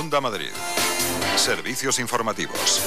Onda Madrid. Servicios informativos.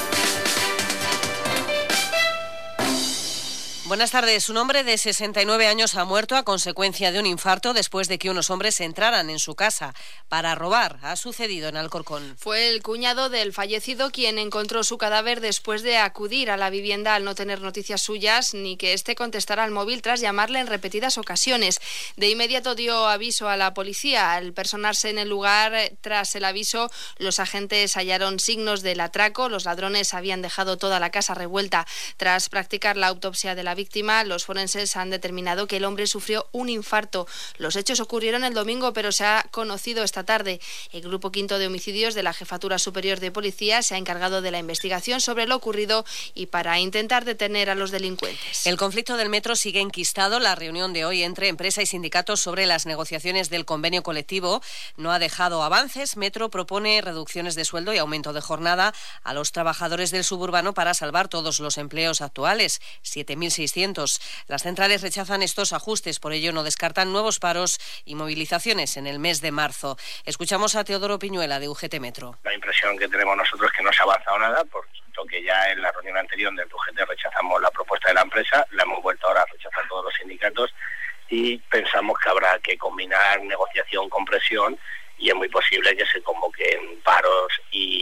Buenas tardes. Un hombre de 69 años ha muerto a consecuencia de un infarto después de que unos hombres entraran en su casa para robar. Ha sucedido en Alcorcón. Fue el cuñado del fallecido quien encontró su cadáver después de acudir a la vivienda al no tener noticias suyas ni que éste contestara al móvil tras llamarle en repetidas ocasiones. De inmediato dio aviso a la policía. Al personarse en el lugar, tras el aviso, los agentes hallaron signos del atraco. Los ladrones habían dejado toda la casa revuelta. Tras practicar la autopsia de la víctima, los forenses han determinado que el hombre sufrió un infarto. Los hechos ocurrieron el domingo, pero se ha conocido esta tarde. El Grupo Quinto de Homicidios de la Jefatura Superior de Policía se ha encargado de la investigación sobre lo ocurrido y para intentar detener a los delincuentes. El conflicto del metro sigue enquistado. La reunión de hoy entre empresa y sindicatos sobre las negociaciones del convenio colectivo no ha dejado avances. Metro propone reducciones de sueldo y aumento de jornada a los trabajadores del suburbano para salvar todos los empleos actuales, 7.600. Las centrales rechazan estos ajustes, por ello no descartan nuevos paros y movilizaciones en el mes de marzo. Escuchamos a Teodoro Piñuela de UGT Metro. La impresión que tenemos nosotros es que no se ha avanzado nada, puesto que ya en la reunión anterior del UGT rechazamos la propuesta de la empresa, la hemos vuelto ahora a rechazar todos los sindicatos y pensamos que habrá que combinar negociación con presión y es muy posible que se convoquen paros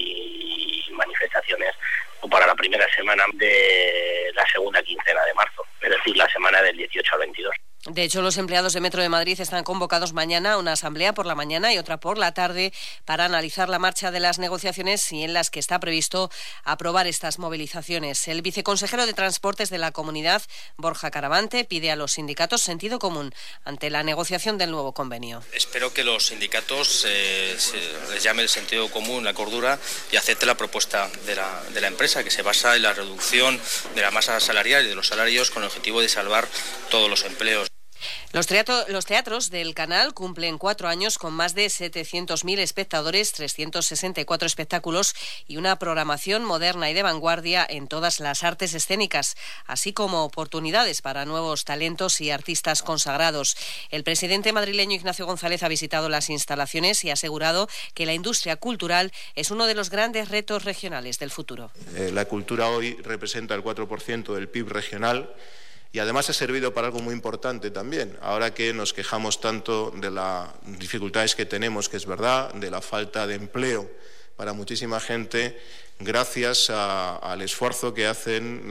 y manifestaciones para la primera semana de la segunda quincena de marzo, es decir, la semana del 18 al 22. De hecho, los empleados de Metro de Madrid están convocados mañana a una asamblea por la mañana y otra por la tarde para analizar la marcha de las negociaciones y en las que está previsto aprobar estas movilizaciones. El viceconsejero de Transportes de la Comunidad, Borja Caravante, pide a los sindicatos sentido común ante la negociación del nuevo convenio. Espero que los sindicatos les llame el sentido común, la cordura y acepte la propuesta de la empresa, que se basa en la reducción de la masa salarial y de los salarios con el objetivo de salvar todos los empleos. Los teatros del Canal cumplen 4 años con más de 700.000 espectadores, 364 espectáculos y una programación moderna y de vanguardia en todas las artes escénicas, así como oportunidades para nuevos talentos y artistas consagrados. El presidente madrileño Ignacio González ha visitado las instalaciones y ha asegurado que la industria cultural es uno de los grandes retos regionales del futuro. La cultura hoy representa el 4% del PIB regional. Y además ha servido para algo muy importante también. Ahora que nos quejamos tanto de las dificultades que tenemos, que es verdad, de la falta de empleo para muchísima gente, gracias al esfuerzo que hacen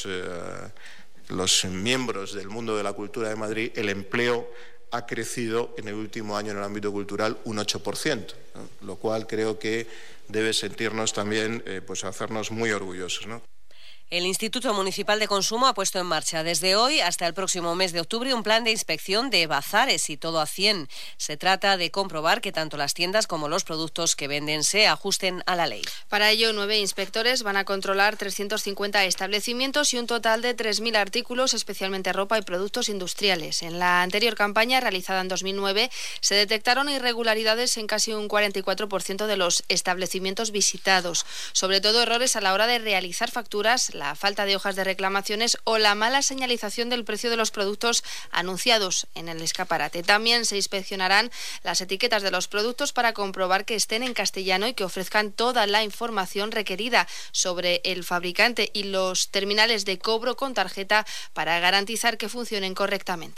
los miembros del mundo de la cultura de Madrid, el empleo ha crecido en el último año en el ámbito cultural un 8%, ¿no? Lo cual creo que debe sentirnos también, hacernos muy orgullosos, ¿no? El Instituto Municipal de Consumo ha puesto en marcha desde hoy hasta el próximo mes de octubre un plan de inspección de bazares y todo a 100. Se trata de comprobar que tanto las tiendas como los productos que venden se ajusten a la ley. Para ello, 9 inspectores van a controlar 350 establecimientos y un total de 3.000 artículos, especialmente ropa y productos industriales. En la anterior campaña, realizada en 2009, se detectaron irregularidades en casi un 44% de los establecimientos visitados. Sobre todo errores a la hora de realizar facturas, la falta de hojas de reclamaciones o la mala señalización del precio de los productos anunciados en el escaparate. También se inspeccionarán las etiquetas de los productos para comprobar que estén en castellano y que ofrezcan toda la información requerida sobre el fabricante y los terminales de cobro con tarjeta para garantizar que funcionen correctamente.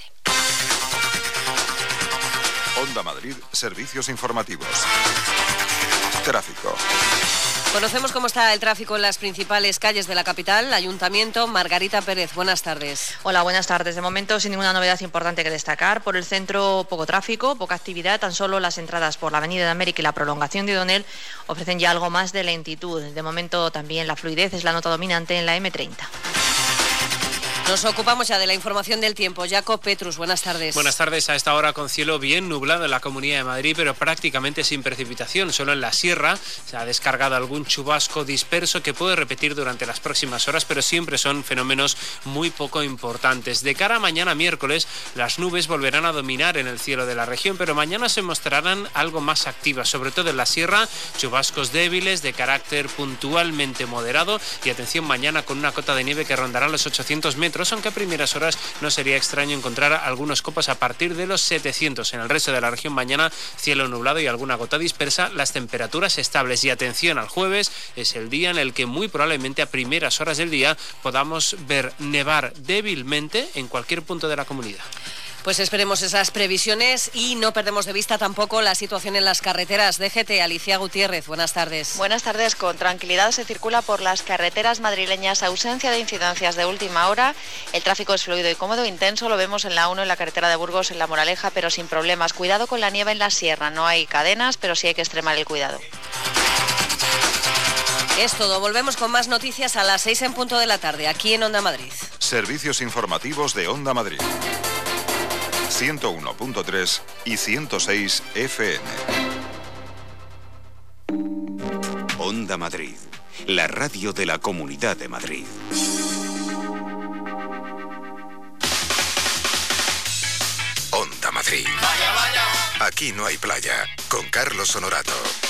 Onda Madrid, servicios informativos. Tráfico. Conocemos cómo está el tráfico en las principales calles de la capital. Ayuntamiento, Margarita Pérez, buenas tardes. Hola, buenas tardes. De momento, sin ninguna novedad importante que destacar. Por el centro, poco tráfico, poca actividad. Tan solo las entradas por la Avenida de América y la prolongación de O'Donnell ofrecen ya algo más de lentitud. De momento, también la fluidez es la nota dominante en la M30. Nos ocupamos ya de la información del tiempo. Jacob Petrus, buenas tardes. Buenas tardes. A esta hora con cielo bien nublado en la Comunidad de Madrid, pero prácticamente sin precipitación. Solo en la sierra se ha descargado algún chubasco disperso que puede repetir durante las próximas horas, pero siempre son fenómenos muy poco importantes. De cara a mañana miércoles, las nubes volverán a dominar en el cielo de la región, pero mañana se mostrarán algo más activas, sobre todo en la sierra, chubascos débiles de carácter puntualmente moderado y atención mañana con una cota de nieve que rondará los 800 metros. metros, aunque a primeras horas no sería extraño encontrar algunos copos a partir de los 700. En el resto de la región mañana cielo nublado y alguna gota dispersa, las temperaturas estables. Y atención, al jueves es el día en el que muy probablemente a primeras horas del día podamos ver nevar débilmente en cualquier punto de la comunidad. Pues esperemos esas previsiones y no perdemos de vista tampoco la situación en las carreteras. DGT, Alicia Gutiérrez, buenas tardes. Buenas tardes. Con tranquilidad se circula por las carreteras madrileñas, ausencia de incidencias de última hora. El tráfico es fluido y cómodo, intenso. Lo vemos en la 1, en la carretera de Burgos, en La Moraleja, pero sin problemas. Cuidado con la nieve en la sierra. No hay cadenas, pero sí hay que extremar el cuidado. Es todo. Volvemos con más noticias a las 6 en punto de la tarde, aquí en Onda Madrid. Servicios informativos de Onda Madrid. 101.3 y 106 FM. Onda Madrid, la radio de la Comunidad de Madrid. Onda Madrid. Vaya, vaya. Aquí no hay playa, con Carlos Honorato.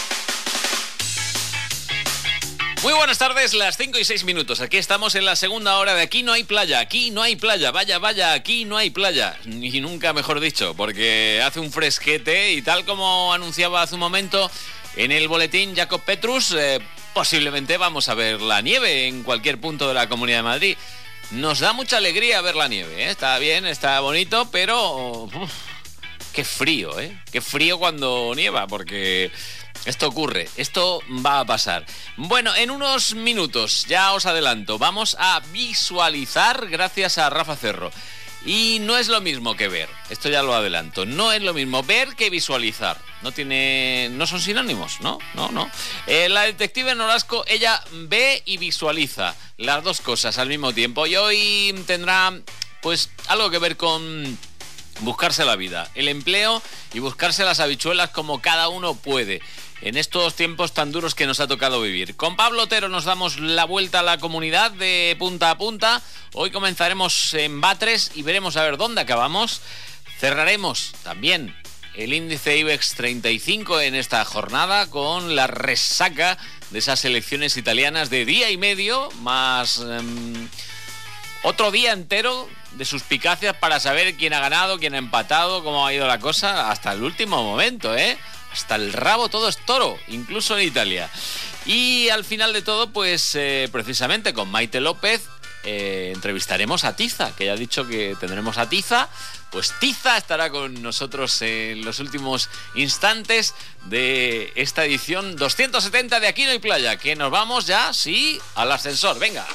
Muy buenas tardes, las 5 y 6 minutos. Aquí estamos en la segunda hora de Aquí no hay playa, aquí no hay playa, vaya, vaya, aquí no hay playa. Y nunca mejor dicho, porque hace un fresquete y tal como anunciaba hace un momento en el boletín Jacob Petrus, posiblemente vamos a ver la nieve en cualquier punto de la Comunidad de Madrid. Nos da mucha alegría ver la nieve, ¿eh? Está bien, está bonito, pero qué frío, ¿eh? Qué frío cuando nieva, porque esto ocurre, esto va a pasar. Bueno, en unos minutos, ya os adelanto, vamos a visualizar gracias a Rafa Cerro. Y no es lo mismo que ver, esto ya lo adelanto, no es lo mismo ver que visualizar. No son sinónimos, ¿no? La detective Nolasco, ella ve y visualiza las dos cosas al mismo tiempo. Y hoy tendrá, pues, algo que ver con buscarse la vida, el empleo y buscarse las habichuelas como cada uno puede en estos tiempos tan duros que nos ha tocado vivir. Con Pablo Otero nos damos la vuelta a la comunidad de punta a punta. Hoy comenzaremos en Batres y veremos a ver dónde acabamos. Cerraremos también el índice IBEX 35 en esta jornada con la resaca de esas elecciones italianas de día y medio, más otro día entero de suspicacias para saber quién ha ganado, quién ha empatado, cómo ha ido la cosa hasta el último momento, ¿eh? Hasta el rabo todo es toro, incluso en Italia. Y al final de todo, pues precisamente con Maite López entrevistaremos a Tiza, que ya ha dicho que tendremos a Tiza. Pues Tiza estará con nosotros en los últimos instantes de esta edición 270 de Aquí no hay playa, que nos vamos ya, sí, al ascensor. Venga.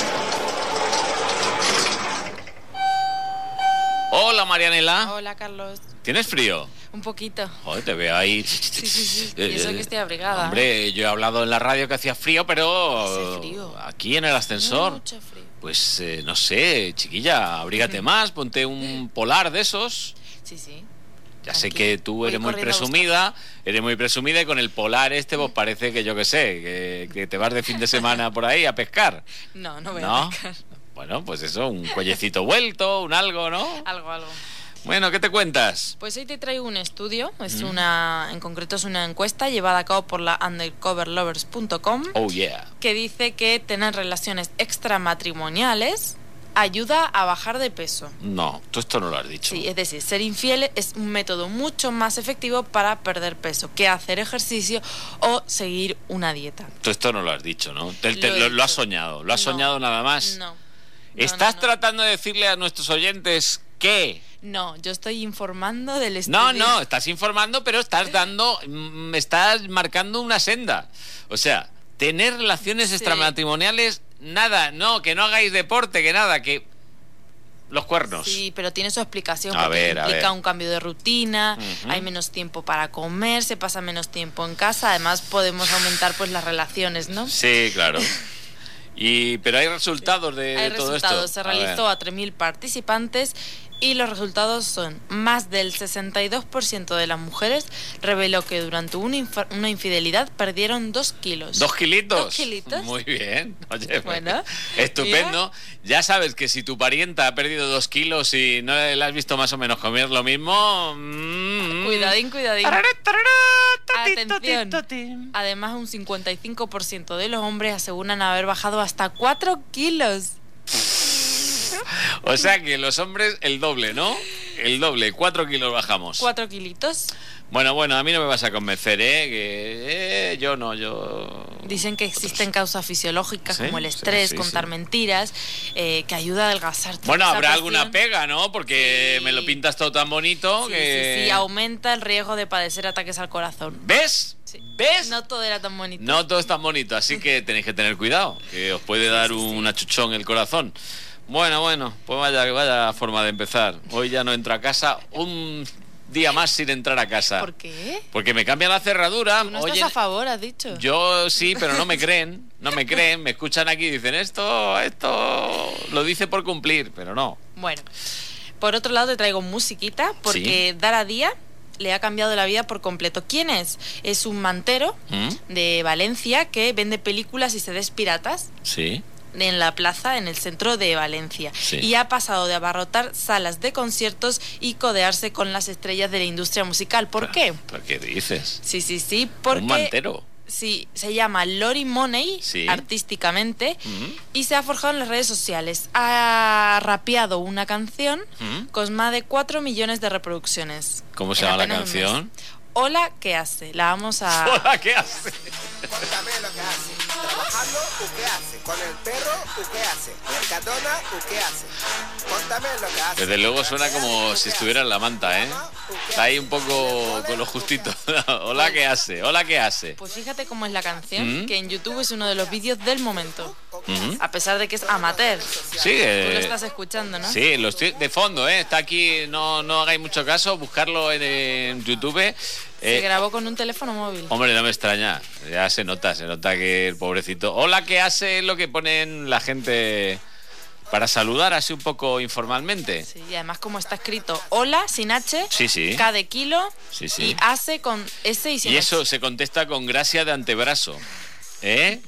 Hola, Marianela. Hola, Carlos. ¿Tienes frío? Un poquito. Joder, te veo ahí. Sí. Y eso que estoy abrigada. Hombre, yo he hablado en la radio que hacía frío, pero hace frío. Aquí en el ascensor. Mucho frío. Pues no sé, chiquilla, abrígate más, ponte un polar de esos. Sí. Ya sé que tú eres muy presumida y con el polar pues parece que yo qué sé, que te vas de fin de semana por ahí a pescar. No voy a pescar. Bueno, pues eso, un cuellecito vuelto, un algo, ¿no? Algo. Bueno, ¿qué te cuentas? Pues hoy te traigo un estudio, en concreto es una encuesta llevada a cabo por la undercoverlovers.com. Oh, yeah. Que dice que tener relaciones extramatrimoniales ayuda a bajar de peso. No, tú esto no lo has dicho. Sí, es decir, ser infiel es un método mucho más efectivo para perder peso que hacer ejercicio o seguir una dieta. Tú esto no lo has dicho, ¿no? Lo has soñado, lo has soñado nada más. No. ¿Estás tratando de decirle a nuestros oyentes qué? No, yo estoy informando del estudio. No, estás informando, pero estás marcando una senda. O sea, tener relaciones extramatrimoniales, nada, no, que no hagáis deporte, que nada, que los cuernos. Sí, pero tiene su explicación, porque implica un cambio de rutina, hay menos tiempo para comer, se pasa menos tiempo en casa, además podemos aumentar pues las relaciones, ¿no? Sí, claro. Pero hay resultados de todo esto. Hay resultados, se realizó a 3.000 participantes y los resultados son: más del 62% de las mujeres reveló que durante una infidelidad perdieron 2 kilos. ¿2 kilitos? 2 kilitos. Muy bien. Oye, bueno, estupendo. Mira. Ya sabes que si tu parienta ha perdido 2 kilos y no la has visto más o menos comer lo mismo... Cuidadín. Atención. Además, un 55% de los hombres aseguran haber bajado hasta 4 kilos. O sea que los hombres el doble, ¿no? El doble, 4 kilos bajamos. 4 kilitos. Bueno, a mí no me vas a convencer, que yo no. Dicen que existen causas fisiológicas como el estrés, contar mentiras, que ayuda a adelgazar. Bueno, habrá alguna pega, ¿no? Porque me lo pintas todo tan bonito que... Sí, aumenta el riesgo de padecer ataques al corazón. ¿Ves? Sí. ¿Ves? No todo era tan bonito. No todo es tan bonito, así que tenéis que tener cuidado, que os puede dar un achuchón el corazón. Bueno, pues vaya forma de empezar. Hoy ya no entro a casa un día más sin entrar a casa. ¿Por qué? Porque me cambian la cerradura. ¿Tú no estás a favor, has dicho? Yo sí, pero no me creen, me escuchan aquí y dicen esto lo dice por cumplir, pero no. Bueno, por otro lado te traigo musiquita, porque Dara Díaz le ha cambiado la vida por completo. ¿Quién es? Es un mantero de Valencia que vende películas y CDs piratas. Sí. En la plaza, en el centro de Valencia. Sí. Y ha pasado de abarrotar salas de conciertos y codearse con las estrellas de la industria musical. ¿Por qué? ¿Por qué dices? Sí, porque... Un mantero. Sí, se llama Lori Money, artísticamente, y se ha forjado en las redes sociales. Ha rapeado una canción con más de 4 millones de reproducciones. ¿Cómo se llama la canción? Hola, ¿qué hace? La vamos a... Hola, ¿qué hace? Cuéntame lo que hace. Trabajando, ¿qué hace? Con el perro, ¿qué hace? Mercadona, ¿qué hace? Cuéntame lo que hace. Desde luego suena como si estuviera en la manta, ¿eh? Está ahí un poco con lo justito. Hola, ¿qué hace? Hola, ¿qué hace? Pues fíjate cómo es la canción, que en YouTube es uno de los vídeos del momento. A pesar de que es amateur. Sí, tú lo estás escuchando, ¿no? Sí, lo estoy de fondo, ¿eh? Está aquí, no hagáis mucho caso, buscarlo en YouTube. Se grabó con un teléfono móvil. Hombre, no me extraña, ya se nota que el pobrecito... Hola, ¿qué hace? Es lo que ponen la gente para saludar así un poco informalmente. Sí, y además como está escrito hola sin H, K de kilo, y hace con S y sin H. Y eso se contesta con gracia de antebrazo, ¿eh?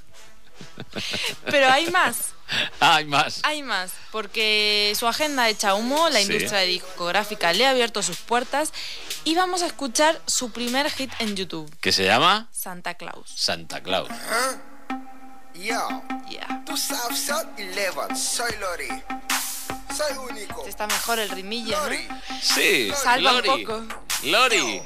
Pero hay más. Hay más. Hay más, porque su agenda echa humo, la industria discográfica le ha abierto sus puertas y vamos a escuchar su primer hit en YouTube. ¿Qué se llama? Santa Claus. Santa Claus. Yo, tú sabes, soy 11, soy Lori. Soy único. Está mejor el rimillo, Lori. ¿no? Sí, salva Lori. un poco. Lori.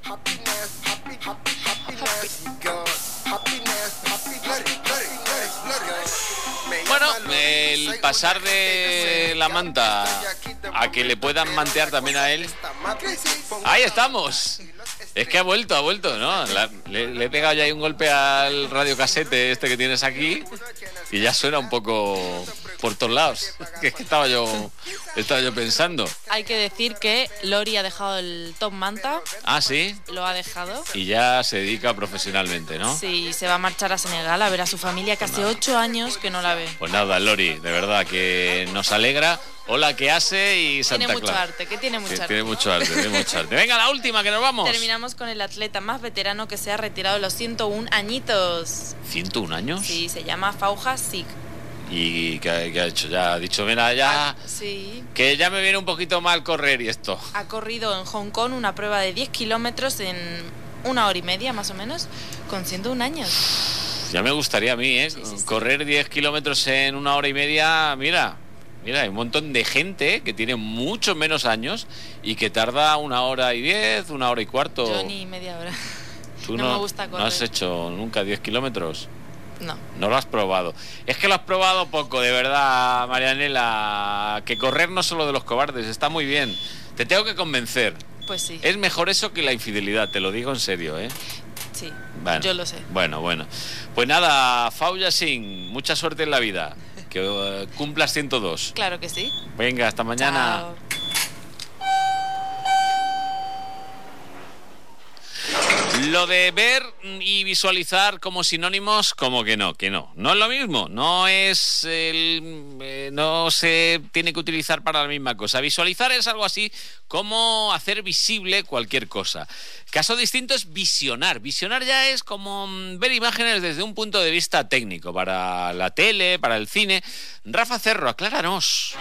Bueno, el pasar de la manta a que le puedan mantear también a él. Ahí estamos. Es que ha vuelto, ¿no? Le he pegado ya ahí un golpe al radiocasete este que tienes aquí y ya suena un poco por todos lados. Que es que estaba yo pensando. Hay que decir que Lori ha dejado el top manta. Ah, ¿sí? Lo ha dejado. Y ya se dedica profesionalmente, ¿no? Sí, se va a marchar a Senegal a ver a su familia, que hace 8 años que no la ve. Pues nada, Lori, de verdad que nos alegra. Hola, ¿qué hace? Y Santa Claus. Tiene mucho arte, que tiene mucho arte. Tiene mucho arte. Venga, la última, que nos vamos. Terminamos con el atleta más veterano que se ha retirado de los 101 añitos. ¿101 años? Sí, se llama Fauja Sig. ¿Y qué ha hecho? Ya ha dicho, mira, ya... Sí. Que ya me viene un poquito mal correr y esto. Ha corrido en Hong Kong una prueba de 10 kilómetros en 1 hora y media, más o menos, con 101 años. Ya me gustaría a mí, ¿eh? Sí. Correr 10 kilómetros en 1 hora y media, mira, hay un montón de gente que tiene mucho menos años y que tarda 1 hora y 10, 1 hora y cuarto. Yo ni media hora. ¿Tú no me gusta correr. ¿No has hecho nunca 10 kilómetros? No. No lo has probado. Es que lo has probado poco, de verdad, Marianela. Que correr no solo de los cobardes, está muy bien. Te tengo que convencer. Pues sí. Es mejor eso que la infidelidad, te lo digo en serio, ¿eh? Sí, bueno, yo lo sé. Bueno. Pues nada, Fauja Singh, mucha suerte en la vida. Que cumplas 102. Claro que sí. Venga, hasta mañana. Chao. Lo de ver y visualizar como sinónimos, como que no. No es lo mismo, no se tiene que utilizar para la misma cosa. Visualizar es algo así como hacer visible cualquier cosa. Caso distinto es visionar. Visionar ya es como ver imágenes desde un punto de vista técnico, para la tele, para el cine. Rafa Cerro, acláranos.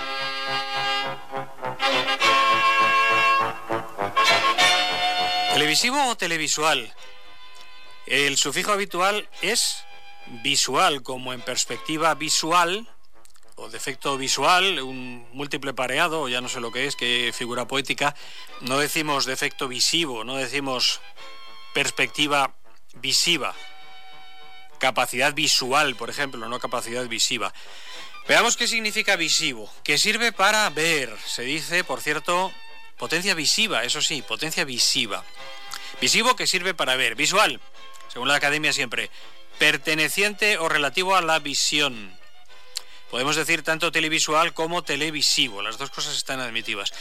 ¿Televisivo o televisual? El sufijo habitual es visual, como en perspectiva visual o defecto visual, un múltiple pareado, o ya no sé lo que es, qué figura poética. No decimos defecto visivo, no decimos perspectiva visiva. Capacidad visual, por ejemplo, no capacidad visiva. Veamos qué significa visivo, que sirve para ver. Se dice, por cierto, potencia visiva, eso sí, potencia visiva. Visivo, que sirve para ver. Visual, según la academia siempre, perteneciente o relativo a la visión. Podemos decir tanto televisual como televisivo, las dos cosas están admitidas.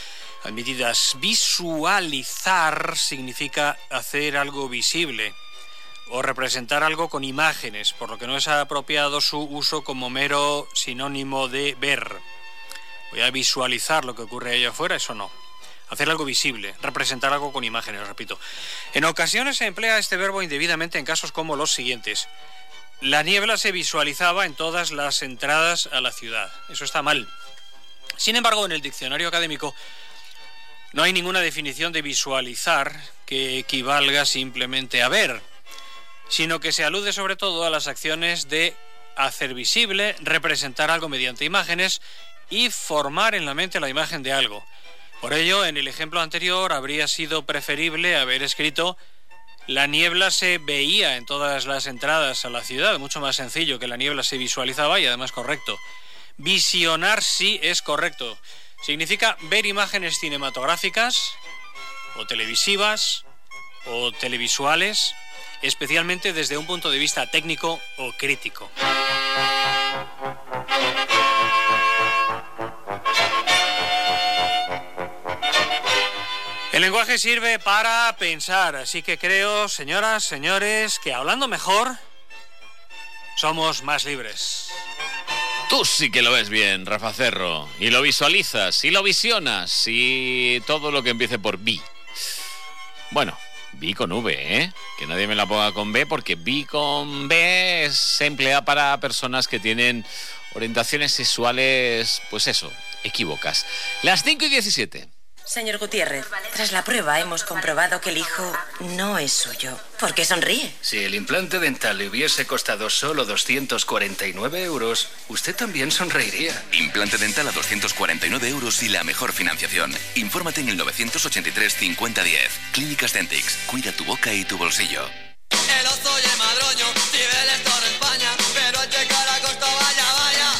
Visualizar significa hacer algo visible o representar algo con imágenes, por lo que no es apropiado su uso como mero sinónimo de ver. Voy a visualizar lo que ocurre allá afuera, eso no. Hacer algo visible, representar algo con imágenes, repito. En ocasiones se emplea este verbo indebidamente en casos como los siguientes. La niebla se visualizaba en todas las entradas a la ciudad. Eso está mal. Sin embargo, en el diccionario académico no hay ninguna definición de visualizar que equivalga simplemente a ver, sino que se alude sobre todo a las acciones de hacer visible, representar algo mediante imágenes y formar en la mente la imagen de algo. Por ello, en el ejemplo anterior habría sido preferible haber escrito la niebla se veía en todas las entradas a la ciudad, mucho más sencillo que la niebla se visualizaba y además correcto. Visionar sí es correcto. Significa ver imágenes cinematográficas o televisivas o televisuales, especialmente desde un punto de vista técnico o crítico. El lenguaje sirve para pensar, así que creo, señoras, señores, que hablando mejor, somos más libres. Tú sí que lo ves bien, Rafa Cerro, y lo visualizas, y lo visionas, y todo lo que empiece por vi. Bueno, vi con V, ¿eh? Que nadie me la ponga con B, porque vi con B se emplea para personas que tienen orientaciones sexuales, pues eso, equívocas. Las 5:17. Señor Gutiérrez, tras la prueba hemos comprobado que el hijo no es suyo. ¿Por qué sonríe? Si el implante dental le hubiese costado solo 249 euros, usted también sonreiría. Implante dental a 249 euros y la mejor financiación. Infórmate en el 983 5010. Clínicas Dentix. Cuida tu boca y tu bolsillo. El oso y el madroño, Cibeles todo en España, pero el que cara costó vaya, vaya.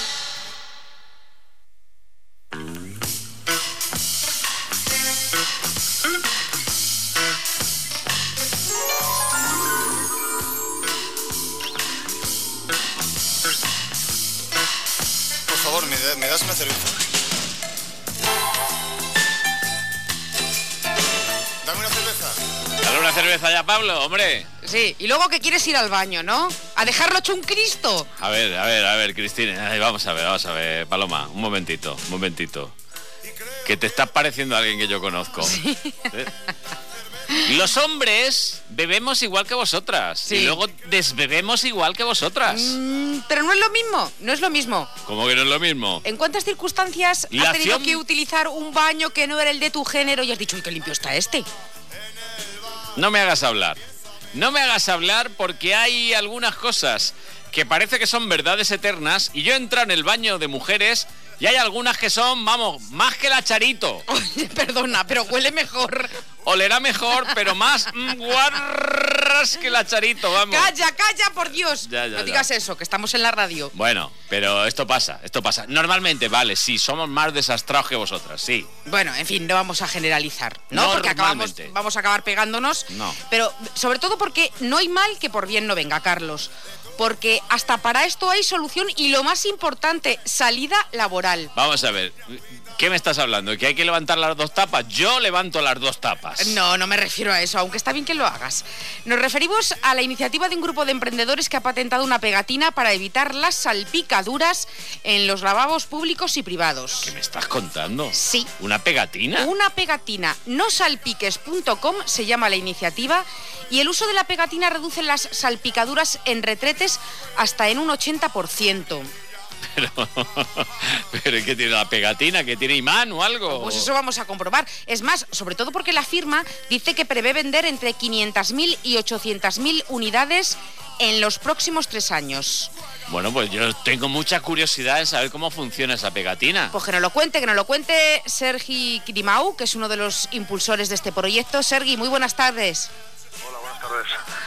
Por favor, ¿me das una cerveza? Dame una cerveza. Dale una cerveza ya, Pablo, hombre. Sí, y luego que quieres ir al baño, ¿no? A dejarlo hecho un Cristo. A ver, Cristina. Ay, vamos a ver, Paloma, un momentito. Que te estás pareciendo a alguien que yo conozco. Sí. Los hombres bebemos igual que vosotras. Sí. Y luego desbebemos igual que vosotras. Pero no es lo mismo. ¿Cómo que no es lo mismo? ¿En cuántas circunstancias has tenido que utilizar un baño que no era el de tu género y has dicho, uy, qué limpio está este? No me hagas hablar porque hay algunas cosas que parece que son verdades eternas y yo entro en el baño de mujeres y hay algunas que son, vamos, más que la Charito. Oye, perdona, pero huele mejor. Olerá mejor, pero más guarras que la Charito, vamos. Calla, por Dios. No digas eso, que estamos en la radio. Bueno, pero esto pasa. Normalmente, vale, sí, somos más desastrados que vosotras, sí. Bueno, en fin, no vamos a generalizar, ¿no? Porque vamos a acabar pegándonos. No. Pero sobre todo porque no hay mal que por bien no venga, Carlos. Porque hasta para esto hay solución y lo más importante, salida laboral. Vamos a ver, ¿qué me estás hablando? ¿Que hay que levantar las dos tapas? Yo levanto las dos tapas. No me refiero a eso, aunque está bien que lo hagas. Nos referimos a la iniciativa de un grupo de emprendedores que ha patentado una pegatina para evitar las salpicaduras en los lavabos públicos y privados. ¿Qué me estás contando? Sí. ¿Una pegatina? Una pegatina. Nosalpiques.com se llama la iniciativa y el uso de la pegatina reduce las salpicaduras en retretes hasta en un 80%. Pero ¿qué tiene la pegatina? ¿Que tiene imán o algo? Pues eso vamos a comprobar. Es más, sobre todo porque la firma dice que prevé vender entre 500.000 y 800.000 unidades en los próximos 3 años. Bueno, pues yo tengo mucha curiosidad en saber cómo funciona esa pegatina. Pues que nos lo cuente Sergi Kirimau, que es uno de los impulsores de este proyecto. Sergi, muy buenas tardes. Hola, buenas tardes.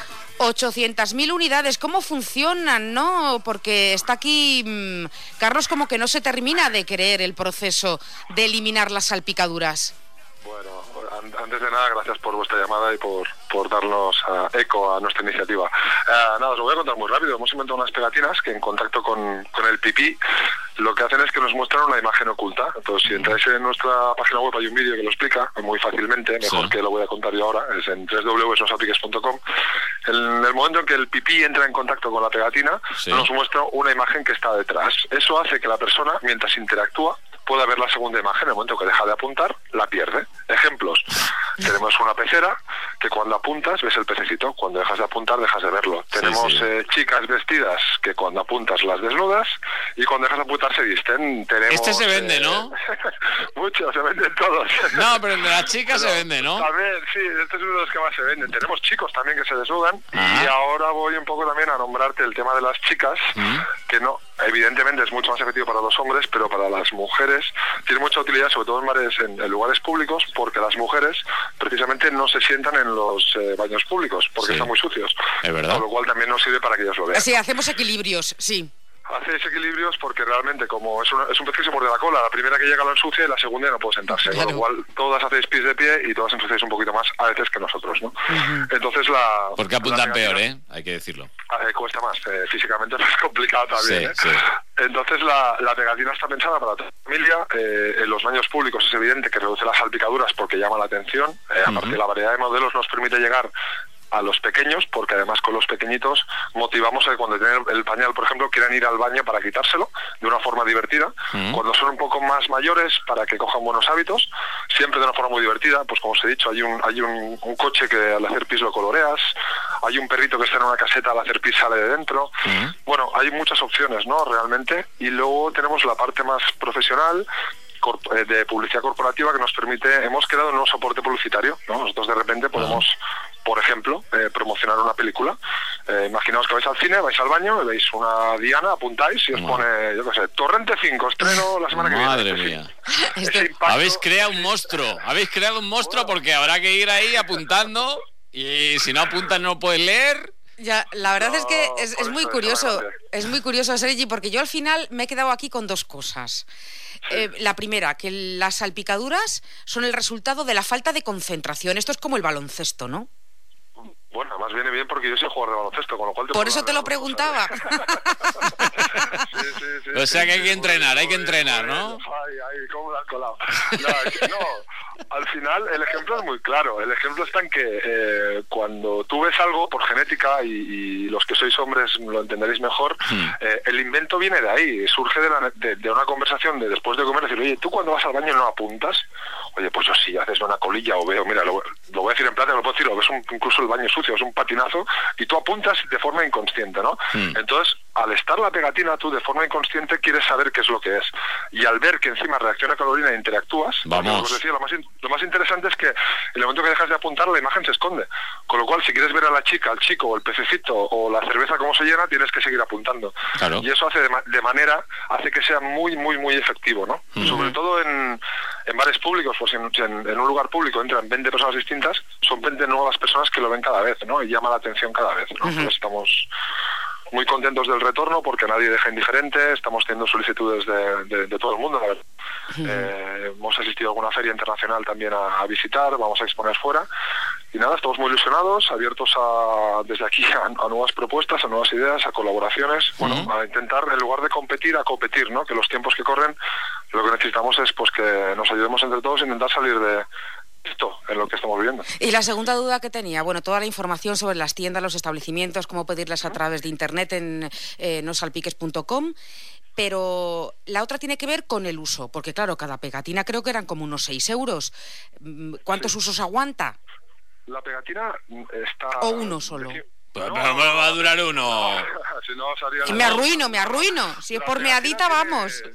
800.000 unidades, ¿cómo funcionan, no? Porque está aquí Carlos como que no se termina de creer el proceso de eliminar las salpicaduras. Bueno, antes de nada, gracias por vuestra llamada y por darnos eco a nuestra iniciativa. Nada, os lo voy a contar muy rápido. Hemos inventado unas pegatinas que en contacto con el pipí lo que hacen es que nos muestran una imagen oculta. Entonces, si entráis en nuestra página web hay un vídeo que lo explica muy fácilmente, mejor que lo voy a contar yo ahora, es en www.nosalpiques.com. En el momento en que el pipí entra en contacto con la pegatina, nos muestra una imagen que está detrás. Eso hace que la persona, mientras interactúa, pueda ver la segunda imagen. En el momento que deja de apuntar, la pierde. Ejemplos. Tenemos una pecera que cuando apuntas ves el pececito, cuando dejas de apuntar dejas de verlo. Tenemos chicas vestidas que cuando apuntas las desnudas y cuando dejas de apuntar se visten. Tenemos, este se vende, ¿no? Muchos, se venden todos. No, pero el de las chicas se vende, ¿no? También, sí, este es uno de los que más se venden. Tenemos chicos también que se desnudan. Y ahora voy un poco también a nombrarte el tema de las chicas, que no, evidentemente es mucho más efectivo para los hombres, pero para las mujeres tiene mucha utilidad, sobre todo en lugares públicos, porque las mujeres precisamente no se sientan en los baños públicos, porque están muy sucios. Es verdad. Con lo cual también nos sirve para que ellos lo vean. Sí, hacemos equilibrios, sí. Hacéis equilibrios porque realmente como es un pez que se muerde la cola, la primera que llega lo ensucia y la segunda ya no puede sentarse, con lo cual todas hacéis pis de pie y todas ensuciáis un poquito más a veces que nosotros, ¿no? Entonces porque apuntan peor, hay que decirlo. Cuesta más, físicamente es más complicado también. Sí. Entonces la pegatina está pensada para toda la familia. En los baños públicos es evidente que reduce las salpicaduras porque llama la atención. Aparte la variedad de modelos nos permite llegar a los pequeños, porque además con los pequeñitos motivamos a que cuando tienen el pañal, por ejemplo, quieran ir al baño para quitárselo de una forma divertida. Cuando son un poco más mayores, para que cojan buenos hábitos, siempre de una forma muy divertida. Pues como os he dicho, hay un coche que al hacer pis lo coloreas, hay un perrito que está en una caseta, al hacer pis sale de dentro. Bueno, hay muchas opciones, ¿no? Realmente. Y luego tenemos la parte más profesional, de publicidad corporativa, que nos permite, hemos creado un nuevo soporte publicitario, ¿no? Nosotros de repente podemos, por ejemplo, promocionar una película. Imaginaos que vais al cine, vais al baño, veis una diana, apuntáis y os pone, yo qué sé, Torrente 5, estreno la semana que viene. Madre mía. Habéis creado un monstruo, porque habrá que ir ahí apuntando y si no apuntas no puedes leer. Ya, la verdad es que es muy curioso, Sergi, porque yo al final me he quedado aquí con dos cosas. La primera, que las salpicaduras son el resultado de la falta de concentración. Esto es como el baloncesto, ¿no? Bueno, además viene bien porque yo soy jugador de baloncesto, con lo cual... Por eso te lo preguntaba. Sí. O sea que hay que entrenar, ¿no? Ay, cómo me has colado. No, al final el ejemplo es muy claro. El ejemplo está en que cuando tú ves algo por genética, y los que sois hombres lo entenderéis mejor, el invento viene de ahí, surge de una conversación de después de comer, decir, oye, ¿tú cuando vas al baño no apuntas? Oye, pues yo sí, haces una colilla o veo, mira, lo voy a decir en plata, lo puedo decir, o ves incluso el baño sucio, es un patinazo, y tú apuntas de forma inconsciente, ¿no? Entonces, al estar la pegatina, tú de forma inconsciente quieres saber qué es lo que es. Y al ver que encima reacciona con la orina e interactúas, os decía, lo más interesante es que en el momento que dejas de apuntar, la imagen se esconde. Con lo cual, si quieres ver a la chica, al chico, o el pececito, o la cerveza cómo se llena, tienes que seguir apuntando. Claro. Y eso hace hace que sea muy, muy, muy efectivo, ¿no? Sobre todo en bares públicos, pues en un lugar público entran 20 personas distintas, son 20 nuevas personas que lo ven cada vez, ¿no? Y llama la atención cada vez, ¿no? Entonces estamos muy contentos del retorno porque nadie deja indiferente, estamos teniendo solicitudes de todo el mundo, la verdad. Hemos asistido a alguna feria internacional también a visitar, vamos a exponer fuera y nada, estamos muy ilusionados, abiertos desde aquí a nuevas propuestas, a nuevas ideas, a colaboraciones, a intentar, en lugar de competir, a competir, ¿no? Que los tiempos que corren, lo que necesitamos es pues que nos ayudemos entre todos a intentar salir de esto en lo que estamos viviendo. Y la segunda duda que tenía, toda la información sobre las tiendas, los establecimientos, cómo pedirlas a través de internet en nosalpiques.com, pero la otra tiene que ver con el uso, porque claro, cada pegatina creo que eran como unos 6 euros. ¿Cuántos usos aguanta? La pegatina está... ¿O uno solo? Pero no va a durar uno. Si no, me arruino. Si es por meadita, vamos. No,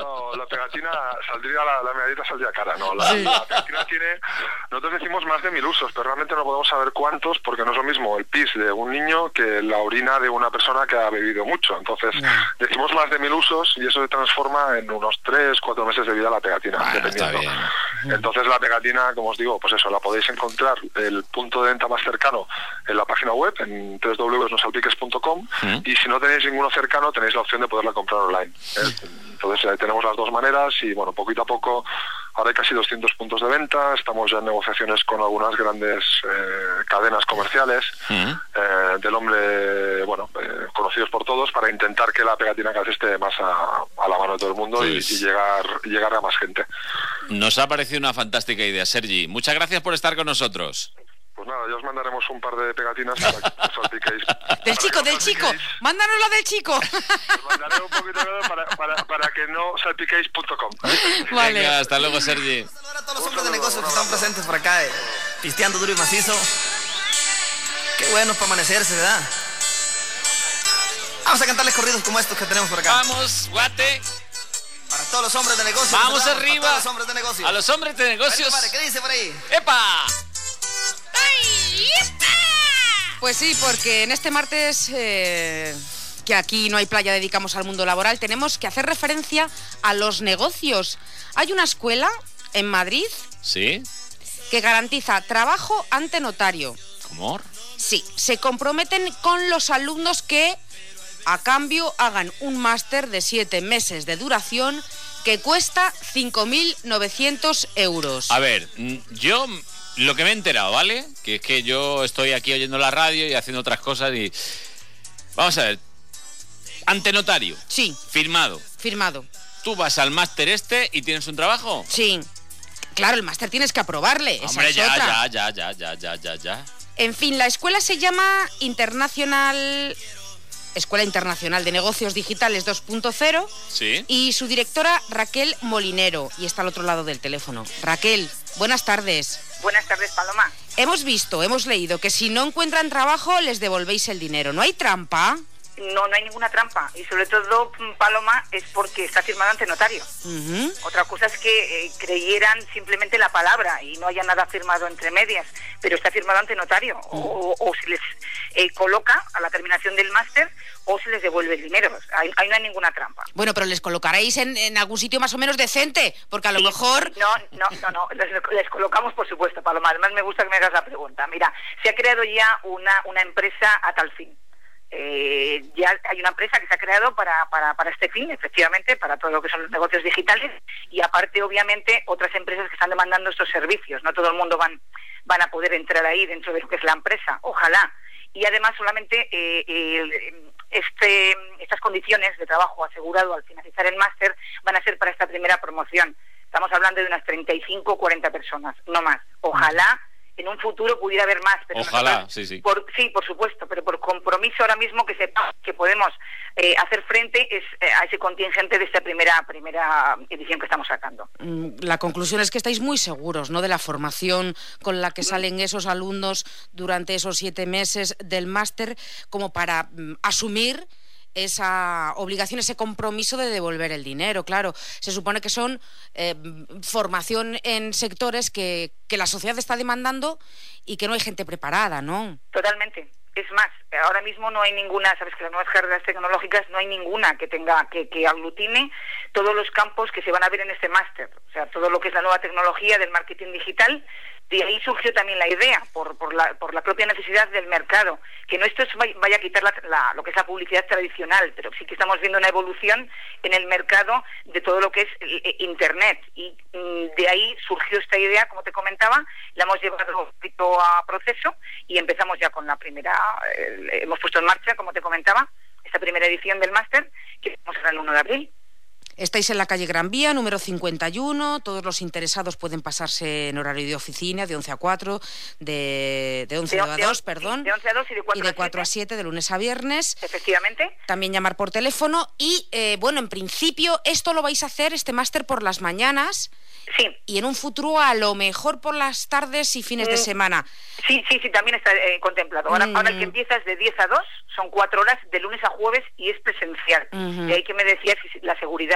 No, la pegatina la medallita saldría cara, no. La pegatina tiene, nosotros decimos más de 1000 usos, pero realmente no podemos saber cuántos, porque no es lo mismo el pis de un niño que la orina de una persona que ha bebido mucho. Entonces, decimos más de 1000 usos y eso se transforma en unos 3-4 meses de vida la pegatina, dependiendo. Entonces, la pegatina, como os digo, pues eso, la podéis encontrar, el punto de venta más cercano en la página web, en www.nosalpiques.com, y si no tenéis ninguno cercano, tenéis la opción de poderla comprar online. Entonces tenemos las dos maneras y bueno, poquito a poco, ahora hay casi 200 puntos de venta, estamos ya en negociaciones con algunas grandes cadenas comerciales del hombre, bueno, conocidos por todos, para intentar que la pegatina cada vez esté más a la mano de todo el mundo y llegar a más gente. Nos ha parecido una fantástica idea, Sergi. Muchas gracias por estar con nosotros. Pues nada, ya os mandaremos un par de pegatinas para que os salpiquéis. Del chico, mándanos la del chico. Os mandaré un poquito para que no salpiquéis.com. Vale. Venga, hasta luego, Sergi. Saludar a todos los hombres de negocios que están presentes por acá, pisteando duro y macizo. Qué bueno para amanecerse, ¿verdad? Vamos a cantarles corridos como estos que tenemos por acá. Vamos, guate. Para todos los hombres de negocios. Vamos arriba. Para todos los hombres de negocios. A los hombres de negocios. Compadre, ¿qué dice por ahí? ¡Epa! Pues sí, porque en este martes, que aquí no hay playa, dedicamos al mundo laboral, tenemos que hacer referencia a los negocios. Hay una escuela en Madrid que garantiza trabajo ante notario. ¿Cómo? Sí, se comprometen con los alumnos que a cambio hagan un máster de 7 meses de duración que cuesta 5.900 euros. A ver, yo lo que me he enterado, ¿vale? Que es que yo estoy aquí oyendo la radio y haciendo otras cosas y... Vamos a ver. Ante notario. Sí. Firmado. ¿Tú vas al máster y tienes un trabajo? Sí. Claro, el máster tienes que aprobarle. Hombre, esa es otra. Ya. En fin, la escuela se llama Escuela Internacional de Negocios Digitales 2.0. Sí. Y su directora, Raquel Molinero. Y está al otro lado del teléfono. Raquel, buenas tardes. Buenas tardes, Paloma. Hemos leído que si no encuentran trabajo les devolvéis el dinero. ¿No hay trampa? No hay ninguna trampa. Y sobre todo, Paloma, es porque está firmado ante notario. Otra cosa es que creyeran simplemente la palabra y no haya nada firmado entre medias, pero está firmado ante notario. O se les coloca a la terminación del máster o se les devuelve el dinero. Ahí no hay ninguna trampa. Bueno, pero les colocaréis en algún sitio más o menos decente, porque a lo mejor... No. Les colocamos, por supuesto, Paloma. Además, me gusta que me hagas la pregunta. Mira, se ha creado ya una empresa a tal fin. Ya hay una empresa que se ha creado para este fin, efectivamente, para todo lo que son los negocios digitales, y aparte, obviamente, otras empresas que están demandando estos servicios. No todo el mundo van a poder entrar ahí dentro de lo que es la empresa, ojalá. Y además, solamente estas condiciones de trabajo asegurado al finalizar el máster van a ser para esta primera promoción. Estamos hablando de unas 35 o 40 personas, no más. Ojalá en un futuro pudiera haber más. Pero ojalá, sí. Sí, por supuesto, pero por compromiso ahora mismo que sepamos que podemos hacer frente a ese contingente de esta primera edición que estamos sacando. La conclusión es que estáis muy seguros, ¿no?, de la formación con la que salen esos alumnos durante esos 7 meses del máster, como para asumir esa obligación, ese compromiso de devolver el dinero. Claro, se supone que son formación en sectores que la sociedad está demandando y que no hay gente preparada, ¿no? Totalmente. Es más, ahora mismo no hay ninguna, sabes que las nuevas carreras tecnológicas no hay ninguna que tenga que aglutine todos los campos que se van a ver en este máster. O sea, todo lo que es la nueva tecnología del marketing digital. De ahí surgió también la idea, por la propia necesidad del mercado, que no esto vaya a quitar lo que es la publicidad tradicional, pero sí que estamos viendo una evolución en el mercado de todo lo que es Internet, y de ahí surgió esta idea, como te comentaba, la hemos llevado a proceso y empezamos ya con la primera, hemos puesto en marcha, como te comentaba, esta primera edición del máster, que vamos a hacer el 1 de abril. Estáis en la calle Gran Vía, número 51. Todos los interesados pueden pasarse en horario de oficina, de 11 a 4, de 11 a 2, perdón. De 11 a 2 y de 4 a 7, de lunes a viernes. Efectivamente. También llamar por teléfono. Y, bueno, en principio, esto lo vais a hacer, este máster, por las mañanas. Sí. Y en un futuro, a lo mejor por las tardes y fines de semana. Sí, también está contemplado. Ahora el que empieza es de 10 a 2, son 4 horas, de lunes a jueves, y es presencial. De ahí que me decías la seguridad.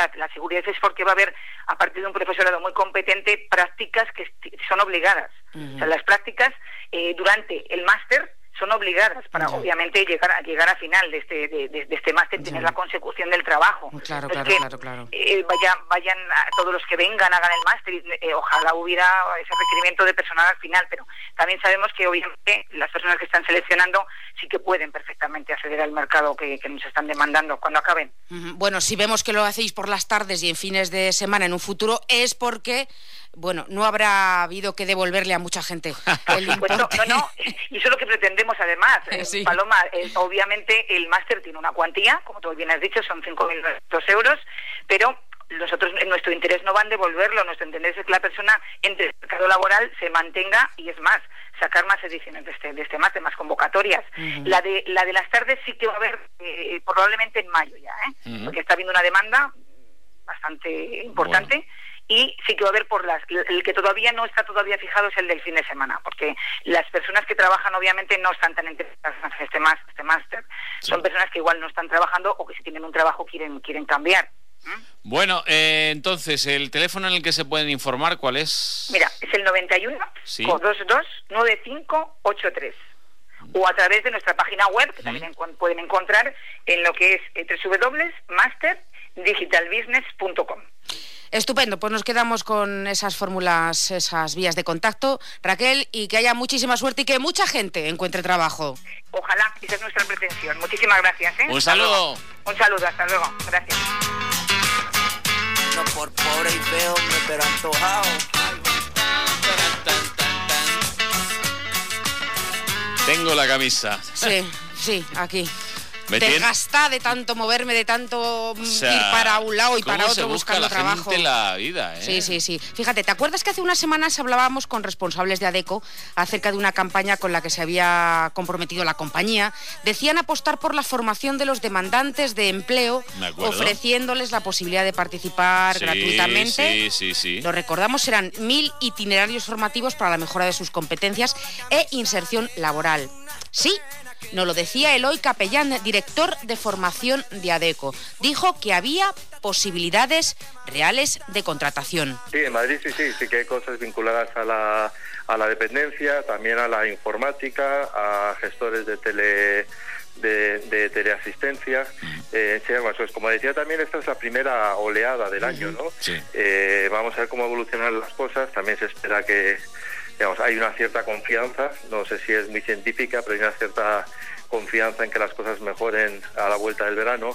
seguridad. La seguridad es porque va a haber, a partir de un profesorado muy competente, prácticas que son obligadas. O sea, las prácticas durante el máster son obligadas para, obviamente, llegar a final de este máster, tener la consecución del trabajo. Claro. Vayan a todos los que vengan, hagan el máster, y ojalá hubiera ese requerimiento de personal al final, pero también sabemos que, obviamente, las personas que están seleccionando sí que pueden perfectamente acceder al mercado que nos están demandando cuando acaben. Bueno, si vemos que lo hacéis por las tardes y en fines de semana en un futuro, es porque... Bueno, no habrá habido que devolverle a mucha gente el importe. No, y eso es lo que pretendemos además. Sí. Paloma, obviamente el máster tiene una cuantía, como tú bien has dicho, son 5.200 euros, pero nosotros, nuestro interés no va en devolverlo, nuestro interés es que la persona entre el mercado laboral se mantenga y, es más, sacar más ediciones de este máster, más convocatorias. La de las tardes sí que va a haber probablemente en mayo ya, porque está habiendo una demanda bastante importante. Bueno. Y sí que va a haber el que todavía no está fijado es el del fin de semana, porque las personas que trabajan obviamente no están tan interesadas en este máster. Son personas que igual no están trabajando o que si tienen un trabajo quieren cambiar. Bueno, entonces, ¿el teléfono en el que se pueden informar cuál es? Mira, es el 91 22 9583. O a través de nuestra página web, que también pueden encontrar en lo que es www.masterdigitalbusiness.com. Estupendo, pues nos quedamos con esas fórmulas, esas vías de contacto, Raquel, y que haya muchísima suerte y que mucha gente encuentre trabajo. Ojalá, esa es nuestra pretensión. Muchísimas gracias. Un saludo. Un saludo, hasta luego. Gracias. No por pobre y feo, pero antojado. Tengo la camisa. Sí, aquí. Desgastada de tanto moverme, de tanto ir para un lado y para otro buscando trabajo. La vida, ¿eh? Sí. Fíjate, ¿te acuerdas que hace unas semanas hablábamos con responsables de Adecco acerca de una campaña con la que se había comprometido la compañía? Decían apostar por la formación de los demandantes de empleo, ofreciéndoles la posibilidad de participar gratuitamente. Sí. Lo recordamos, serán 1.000 itinerarios formativos para la mejora de sus competencias e inserción laboral. Sí. Nos lo decía Eloy Capellán, director de formación de Adecco. Dijo que había posibilidades reales de contratación. Sí, en Madrid sí que hay cosas vinculadas a la dependencia, también a la informática, a gestores de teleasistencia. Pues como decía también, esta es la primera oleada del año, ¿no? Sí. Vamos a ver cómo evolucionan las cosas. También se espera que... hay una cierta confianza, no sé si es muy científica, pero hay una cierta confianza en que las cosas mejoren a la vuelta del verano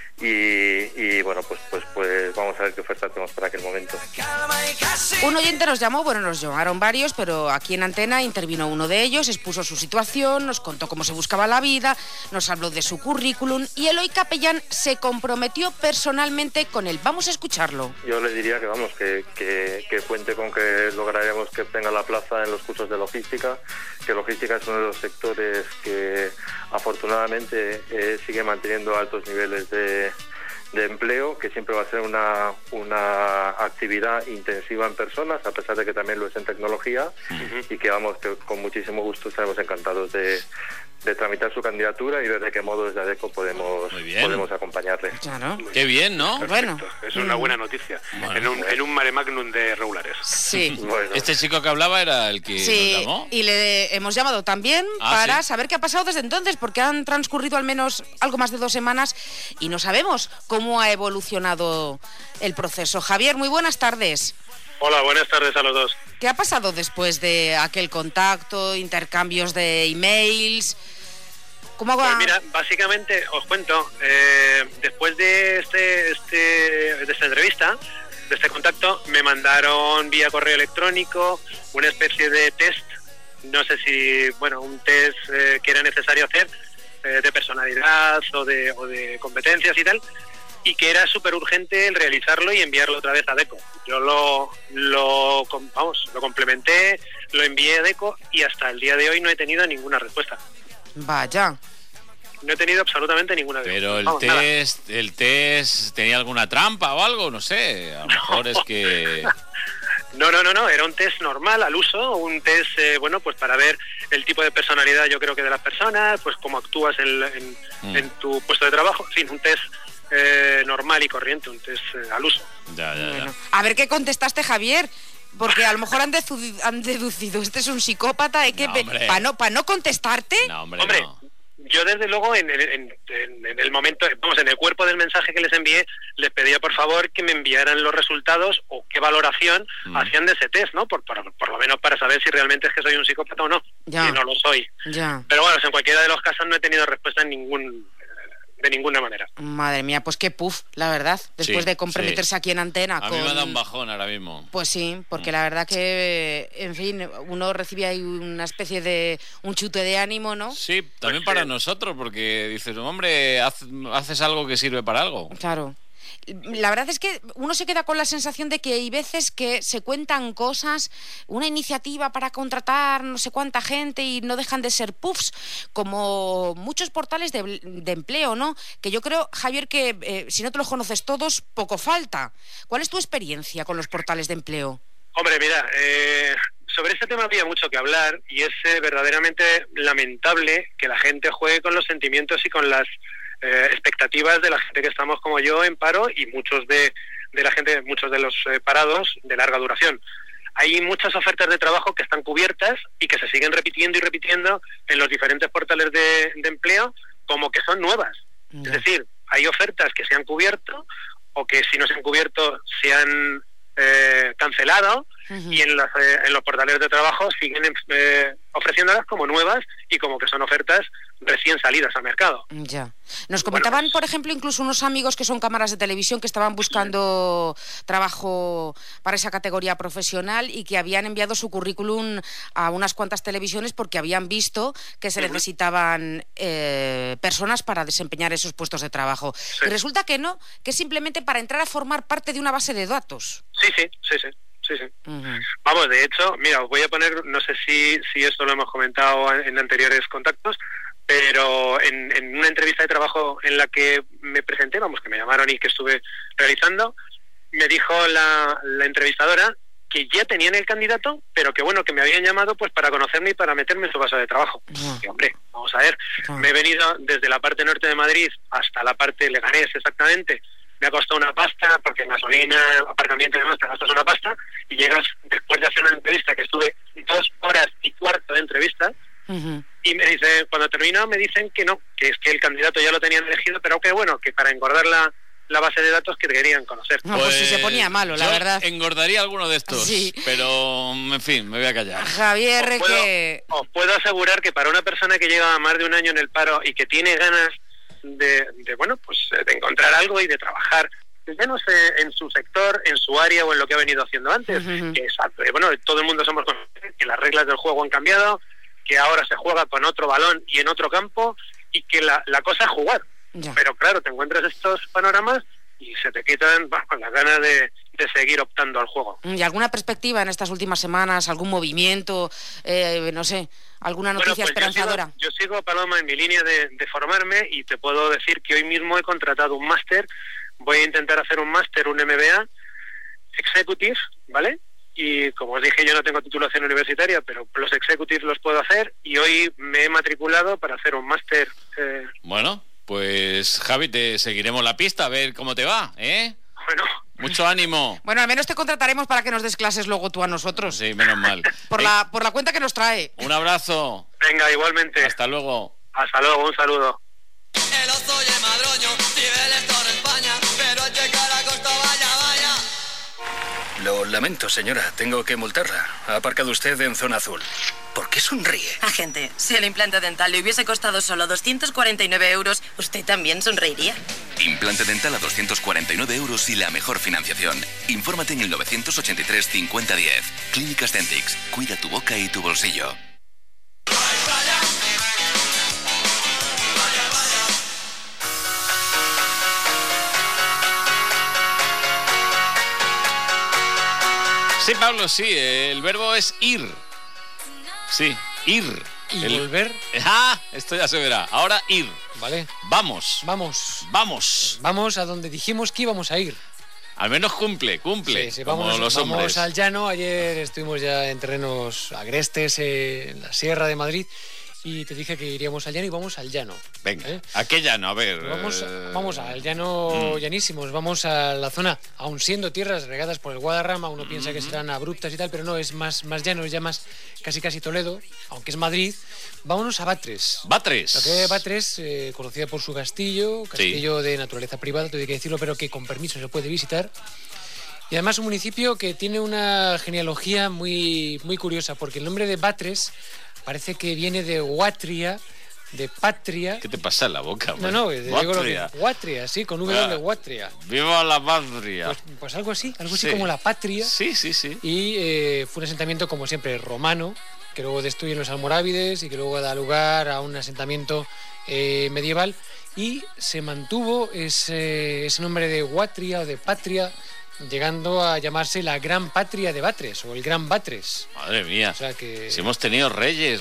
y bueno, pues vamos a ver qué oferta tenemos para aquel momento. Un oyente nos llamaron varios, pero aquí en Antena intervino uno de ellos, expuso su situación, nos contó cómo se buscaba la vida, nos habló de su currículum y Eloy Capellán se comprometió personalmente con él. Vamos a escucharlo. Yo le diría que cuente con que lograremos que tenga la plaza en los cursos de logística, que logística es uno de los sectores que afortunadamente sigue manteniendo altos niveles de empleo, que siempre va a ser una actividad intensiva en personas, a pesar de que también lo es en tecnología, y que con muchísimo gusto estaremos encantados de tramitar su candidatura y ver de qué modo desde Adecco podemos acompañarle. Claro. Qué bien, ¿no? Perfecto. Bueno. Es una buena noticia. Bueno. En un mare magnum de regulares. Sí. Bueno. Este chico que hablaba era el que nos llamó. Y le hemos llamado también para saber qué ha pasado desde entonces, porque han transcurrido al menos algo más de 2 semanas y no sabemos cómo ha evolucionado el proceso. Javier, muy buenas tardes. Hola, buenas tardes a los dos. ¿Qué ha pasado después de aquel contacto, intercambios de emails? ¿Cómo va? Pues mira, básicamente os cuento, después de esta entrevista, de este contacto, me mandaron vía correo electrónico una especie de test, no sé si, un test que era necesario hacer, de personalidad o de competencias y tal, y que era súper urgente el realizarlo y enviarlo otra vez a Adecco. Yo lo complementé, lo envié a Adecco y hasta el día de hoy no he tenido ninguna respuesta. Vaya. No he tenido absolutamente ninguna respuesta. Pero el test tenía alguna trampa o algo, no sé, a lo mejor es que... No, era un test normal al uso, un test, pues para ver el tipo de personalidad, yo creo que de las personas, pues cómo actúas en tu puesto de trabajo, en fin, un test normal y corriente, un test al uso. Ya. A ver qué contestaste, Javier. Porque a lo mejor han deducido, este es un psicópata, para no contestarte. No, hombre, no. Yo desde luego en el momento, en el cuerpo del mensaje que les envié, les pedía por favor que me enviaran los resultados o qué valoración hacían de ese test, ¿no? Por lo menos para saber si realmente es que soy un psicópata o no, que no lo soy. Ya. Pero bueno, en cualquiera de los casos no he tenido respuesta de ninguna manera. Madre mía, pues qué puff, la verdad, después de comprometerse aquí en antena. A mí me da un bajón ahora mismo. Pues sí, porque la verdad que, en fin, uno recibe ahí una especie de un chute de ánimo, ¿no? Sí, también para nosotros, porque dices, hombre, haces algo que sirve para algo. Claro. La verdad es que uno se queda con la sensación de que hay veces que se cuentan cosas, una iniciativa para contratar no sé cuánta gente y no dejan de ser puffs, como muchos portales de empleo, ¿no? Que yo creo, Javier, que si no te los conoces todos, poco falta. ¿Cuál es tu experiencia con los portales de empleo? Hombre, mira, sobre este tema había mucho que hablar y es verdaderamente lamentable que la gente juegue con los sentimientos y con las expectativas de la gente que estamos como yo en paro y muchos de los parados de larga duración. Hay muchas ofertas de trabajo que están cubiertas y que se siguen repitiendo y repitiendo en los diferentes portales de empleo como que son nuevas. Es decir, hay ofertas que se han cubierto o que si no se han cubierto se han cancelado y en los portales de trabajo siguen ofreciéndolas como nuevas y como que son ofertas recién salidas al mercado. Ya. Nos comentaban, por ejemplo, incluso unos amigos que son cámaras de televisión que estaban buscando trabajo para esa categoría profesional y que habían enviado su currículum a unas cuantas televisiones porque habían visto que se necesitaban personas para desempeñar esos puestos de trabajo. Sí. Y resulta que no, que es simplemente para entrar a formar parte de una base de datos. Sí. Vamos, de hecho, mira, os voy a poner, no sé si esto lo hemos comentado en anteriores contactos, pero en una entrevista de trabajo en la que me presenté, que me llamaron y que estuve realizando, me dijo la entrevistadora que ya tenían el candidato, pero que bueno, que me habían llamado pues para conocerme y para meterme en su base de trabajo. Y hombre, vamos a ver, me he venido desde la parte norte de Madrid hasta la parte Leganés exactamente. Me ha costado una pasta, porque gasolina, aparcamiento y demás, te gastas una pasta, y llegas después de hacer una entrevista, que estuve 2 horas y cuarto de entrevista, y me dice, cuando termino me dicen que no, que es que el candidato ya lo tenían elegido, pero que bueno, que para engordar la base de datos que querían conocer. No, pues si se ponía malo, la verdad. Engordaría alguno de estos, pero en fin, me voy a callar. Javier, os puedo asegurar que para una persona que lleva más de un año en el paro y que tiene ganas de encontrar algo y de trabajar, ya no sé, en su sector, en su área o en lo que ha venido haciendo antes, que todo el mundo somos conscientes que las reglas del juego han cambiado, que ahora se juega con otro balón y en otro campo y que la cosa es jugar. Pero claro, te encuentras estos panoramas y se te quitan las ganas de seguir optando al juego. ¿Y alguna perspectiva en estas últimas semanas? ¿Algún movimiento? No sé, ¿alguna noticia esperanzadora? Yo sigo, Paloma, en mi línea de formarme y te puedo decir que hoy mismo he contratado un máster. Voy a intentar hacer un máster, un MBA Executive, ¿vale? Y como os dije, yo no tengo titulación universitaria, pero los Executives los puedo hacer y hoy me he matriculado para hacer un máster. Bueno, pues Javi, te seguiremos la pista a ver cómo te va, ¿eh? Bueno. Mucho ánimo. Bueno, al menos te contrataremos para que nos des clases luego tú a nosotros. Sí, menos mal. por la cuenta que nos trae. Un abrazo. Venga, igualmente. Hasta luego. Hasta luego, un saludo. El oso y el madroño, Cibeles todo en España, pero llegar a costa vaya. Lo lamento, señora, tengo que multarla. Ha aparcado usted en zona azul. ¿Por qué sonríe? Agente, si el implante dental le hubiese costado solo 249 euros, ¿usted también sonreiría? Implante dental a 249 euros y la mejor financiación. Infórmate en el 983 50 10. Clínicas Dentix. Cuida tu boca y tu bolsillo. Sí, Pablo, sí, el verbo es ir. Sí, ir. ¿Y volver? Esto ya se verá. Ahora ir. Vale. Vamos. Vamos a donde dijimos que íbamos a ir. Al menos cumple. Sí, como los hombres. Vamos al llano. Ayer estuvimos ya en terrenos agrestes, en la Sierra de Madrid. y te dije que iríamos al llano y vamos al llano. Venga, ¿a qué llano? A ver. Vamos al llano llanísimos, vamos a la zona, aun siendo tierras regadas por el Guadarrama, uno piensa que serán abruptas y tal, pero no, es más llano, es ya más casi Toledo, aunque es Madrid. Vámonos a Batres. Batres. La ciudad de Batres, conocida por su castillo de naturaleza privada, todo hay que decirlo, pero que con permiso se puede visitar. Y además un municipio que tiene una genealogía muy curiosa, porque el nombre de Batres parece que viene de Huatria, de patria. ¿Qué te pasa en la boca? No, digo lo que Huatria, sí, con W, Huatria. ¡Viva la patria! Pues algo así como la patria. Sí. Y fue un asentamiento, como siempre, romano, que luego destruyen los almorávides y que luego da lugar a un asentamiento medieval. Y se mantuvo ese nombre de Huatria o de patria, llegando a llamarse la Gran Patria de Batres o el Gran Batres. Madre mía. O sea que... Si hemos tenido reyes.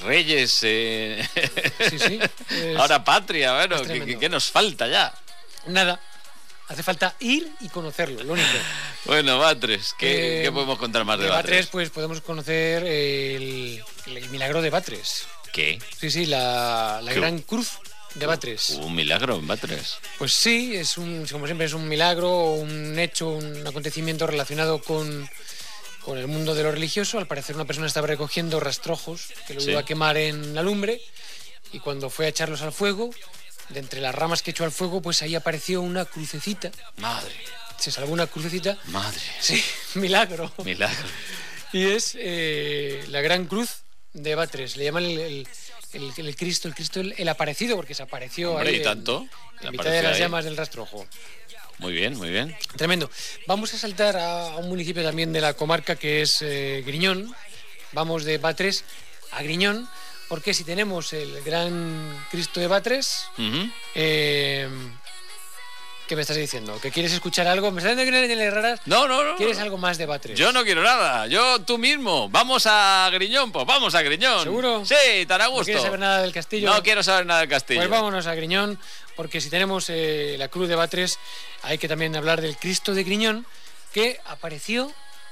Sí. Ahora patria, bueno, ¿qué nos falta ya? Nada. Hace falta ir y conocerlo, lo único. Bueno, Batres, ¿qué podemos contar más de Batres? Pues podemos conocer el milagro de Batres. ¿Qué? Sí, la gran cruz de Batres. ¿Un milagro en Batres? Pues sí, como siempre es un milagro, un hecho, un acontecimiento relacionado con el mundo de lo religioso. Al parecer una persona estaba recogiendo rastrojos que lo iba a quemar en la lumbre, y cuando fue a echarlos al fuego, de entre las ramas que echó al fuego, pues ahí apareció una crucecita. Madre. Se salvó una crucecita. Madre. Sí, milagro. Milagro. Y es la gran cruz de Batres. Le llaman el Cristo, el aparecido, porque se apareció. Hombre, ahí ¿y tanto? en mitad de las llamas del rastrojo. Muy bien. Tremendo. Vamos a saltar a un municipio también de la comarca que es Griñón. Vamos de Batres a Griñón, porque si tenemos el gran Cristo de Batres, ¿qué me estás diciendo? ¿Que quieres escuchar algo? ¿Me estás diciendo que raras? No. ¿Quieres algo más de Batres? Yo no quiero nada. Tú mismo. Vamos a Griñón, pues vamos a Griñón. ¿Seguro? Sí, tan a gusto. ¿No quieres saber nada del castillo? No quiero saber nada del castillo. Pues vámonos a Griñón, porque si tenemos la cruz de Batres, hay que también hablar del Cristo de Griñón, que apareció,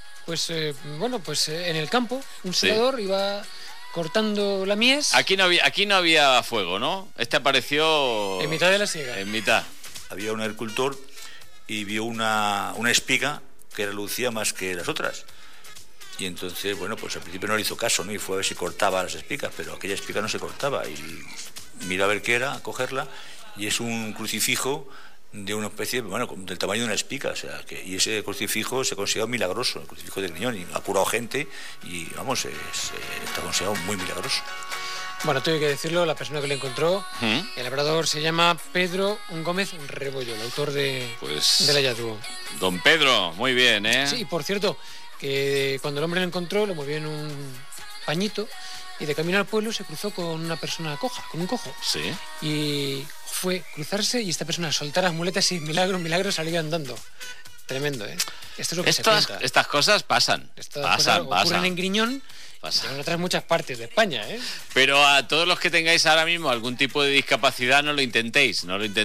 en el campo. Un segador iba cortando la mies. Aquí no había fuego, ¿no? Este apareció... En mitad de la siega. En mitad. Había un agricultor y vio una espiga que relucía más que las otras. Y entonces, pues al principio no le hizo caso, ¿no? Y fue a ver si cortaba las espigas, pero aquella espiga no se cortaba. Y miró a ver qué era, a cogerla, y es un crucifijo de una especie, del tamaño de una espiga. Y ese crucifijo se considera milagroso, el crucifijo de Griñón, y ha curado gente, y está considerado muy milagroso. Bueno, tengo que decirlo, la persona que lo encontró, el labrador, se llama Pedro Gómez Rebollo, el autor del hallazgo. Don Pedro, muy bien, ¿eh? Sí, por cierto, que cuando el hombre lo encontró, lo movió en un pañito, y de camino al pueblo se cruzó con una persona coja, con un cojo. Sí. Y fue cruzarse, y esta persona soltar las muletas y milagro salió andando. Tremendo, ¿eh? Esto es lo que se cuenta. Estas cosas pasan. Ocurren en Griñón. En otras muchas partes de España, ¿eh? Pero a todos los que tengáis ahora mismo algún tipo de discapacidad, no lo intentéis.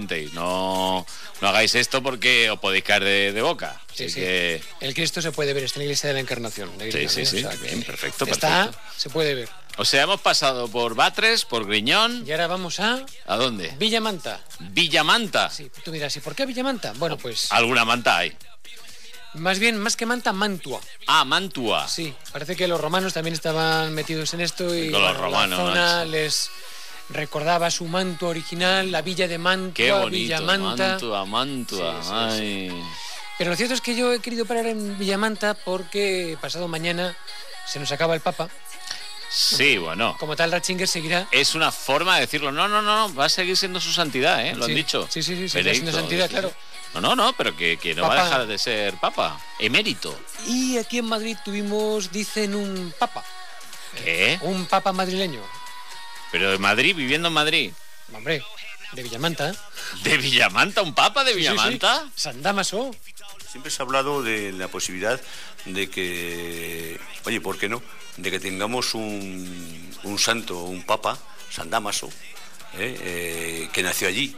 No hagáis esto porque os podéis caer de boca. Así que... El Cristo se puede ver, está en la iglesia de la Encarnación. De Griñón, sí. O sea, bien, perfecto. Se puede ver. O sea, hemos pasado por Batres, por Griñón. Y ahora vamos a... ¿A dónde? Villamanta. ¿Villamanta? Sí, tú dirás, ¿y por qué Villamanta? Bueno, pues... Alguna manta hay. Más que Manta, Mantua. Ah, Mantua. Sí, parece que los romanos también estaban metidos en esto, y los romanos, la zona les recordaba su Mantua original, la villa de Mantua. Qué bonito, Villamanta. Mantua. Sí. Ay. Pero lo cierto es que yo he querido parar en Villamanta porque pasado mañana se nos acaba el Papa. Sí, bueno. Como tal, Ratzinger seguirá. Es una forma de decirlo. No, va a seguir siendo su santidad, ¿eh? Lo han dicho. Sí, seguirá siendo santidad, claro. No, pero que no Papa. va a dejar de ser papa, emérito. Y aquí en Madrid tuvimos, dicen, un papa. ¿Qué? Un papa madrileño. ¿Pero de Madrid, viviendo en Madrid? Hombre, de Villamanta. ¿De Villamanta? ¿Un papa de Villamanta? Sí. San Dámaso. Siempre se ha hablado de la posibilidad de que, oye, ¿por qué no?, de que tengamos un santo, un papa, San Dámaso, que nació allí.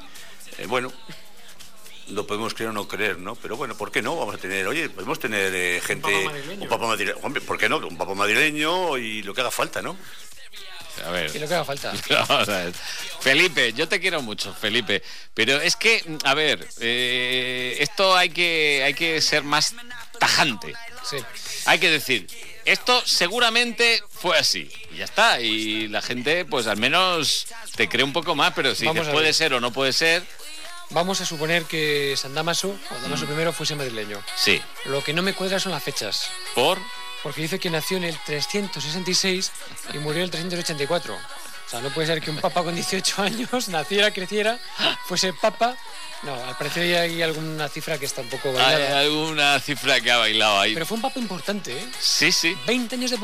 Lo podemos creer o no creer, ¿no? Pero bueno, ¿por qué no? Vamos a tener, podemos tener gente... Un papa madrileño. Hombre, ¿por qué no? Un papa madrileño y lo que haga falta, ¿no? A ver. Y lo que haga falta. Vamos a ver. Felipe, yo te quiero mucho, Felipe. Pero es que, a ver, esto hay que ser más tajante. Sí. Hay que decir, esto seguramente fue así. Y ya está. Y la gente, pues al menos te cree un poco más, pero si dices, puede ser o no puede ser. Vamos a suponer que San Damaso, o Damaso I, fuese madrileño. Sí. Lo que no me cuadra son las fechas. Porque dice que nació en el 366 y murió en el 384. O sea, no puede ser que un papa con 18 años naciera, creciera, fuese papa. No, al parecer hay alguna cifra que está un poco bailada. Hay alguna cifra que ha bailado ahí. Pero fue un papa importante, ¿eh? Sí, sí. 20 años de